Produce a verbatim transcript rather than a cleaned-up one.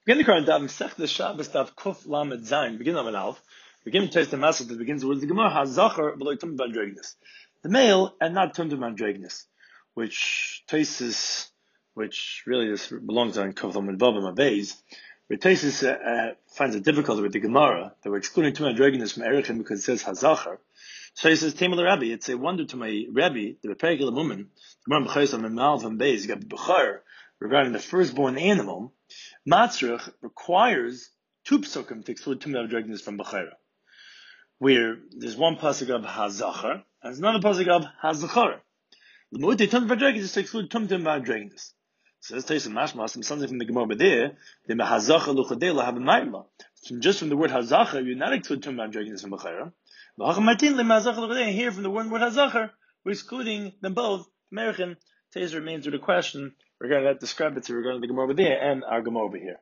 Begin the current daf Masech the Shabbos daf Kuf Lamed Zayin. Begin Lamed Alf. Begin to taste the massage that begins with the Gemara Hazacher below Tum Bandregnus. The male and not Tum Bandregnus, which tastes, which really this belongs on Kuf Lamed Bava Mabeis. Where Taisus uh, uh, finds it difficult with the Gemara that we're excluding Tum Bandregnus from Erechim because it says Hazacher. So he says, Tamil Rabbi, it's a wonder to my Rabbi, the Repegula woman, the Gemara B'chayis on the Mal from Beis, you got B'char regarding the firstborn animal. Matzrich requires two psukim to exclude Tum Bandregnus from B'chayra, where there's one pasuk of Hazachar, and there's another pasuk of Hazachar. The Mu'ute Tum Bandregnus is to exclude Tum Bandregnus. So let's take some mashmas, some something from the Gemara over there. The Hazachar luchadela have a ma'ila. Just from the word Hazachar, you're not exclude Tum Bandregnus from B'chayra. Here from the word word Hazachar, we're excluding them both. American Taser remains with a question regarding that discrepancy regarding the Gemara over there and our Gemara over here.